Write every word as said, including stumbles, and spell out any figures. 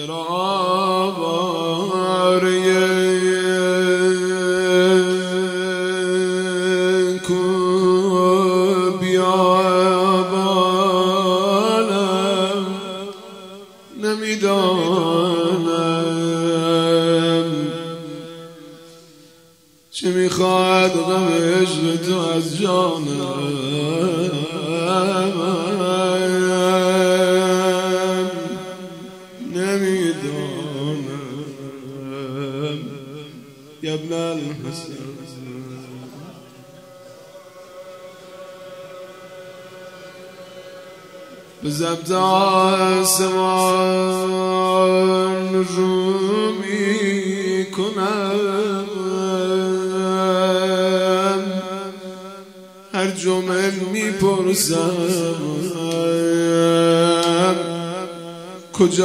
چرا آواره کو بیابانم نمیدانم چه میخواد غم عشق تو از جانم نمیدانم یا ابن الحسن به ضبط آسمان رو می کنم هر جمعه می پرسم کجا